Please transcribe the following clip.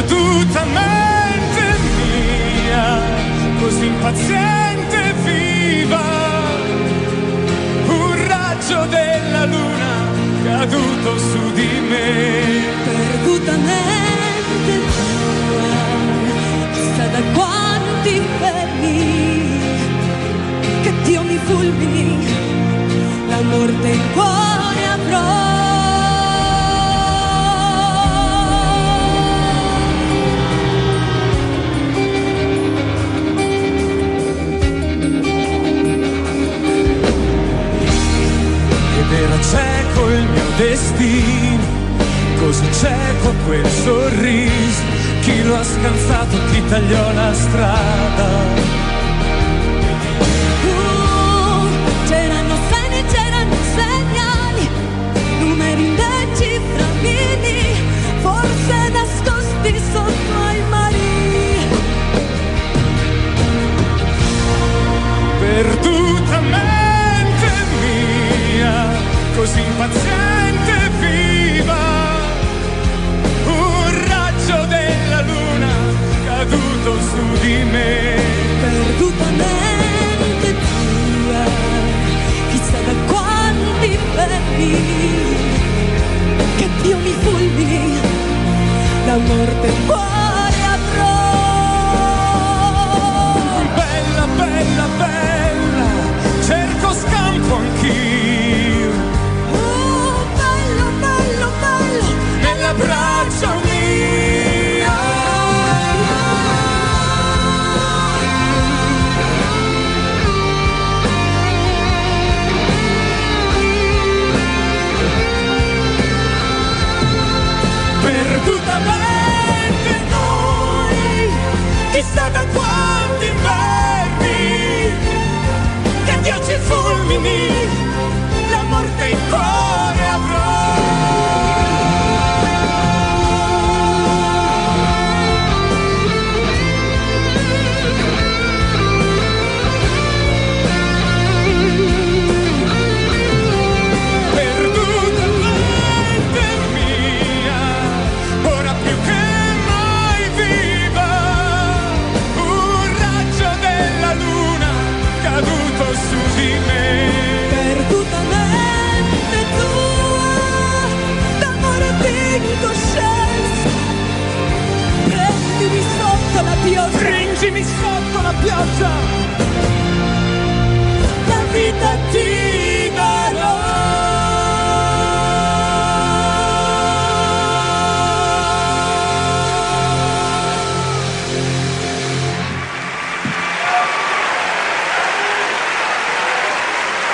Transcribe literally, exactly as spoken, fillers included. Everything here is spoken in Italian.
perdutamente mia, così impaziente e viva, un raggio della luna caduto su di me. Perdutamente tua, chissà da quanti inferni, che Dio mi fulmini, la morte in cuore avrò. Era cieco il mio destino, così cieco quel sorriso, chi lo ha scansato, chi tagliò la strada. Uh, c'erano segni, c'erano segnali, numeri indecifrabili, forse nascosti sotto ai mari. Perdutamente così impaziente e viva, un raggio della luna caduto su di me. Perdutamente tua, chissà da quanti inferni, che Dio mi fulmini, la morte in cuore avrò. Bella, bella, bella, cerco scampo anch'io, nell'abbraccio mio. Perdutamente noi, chissà da quanti inverni, che Dio ci fulmini,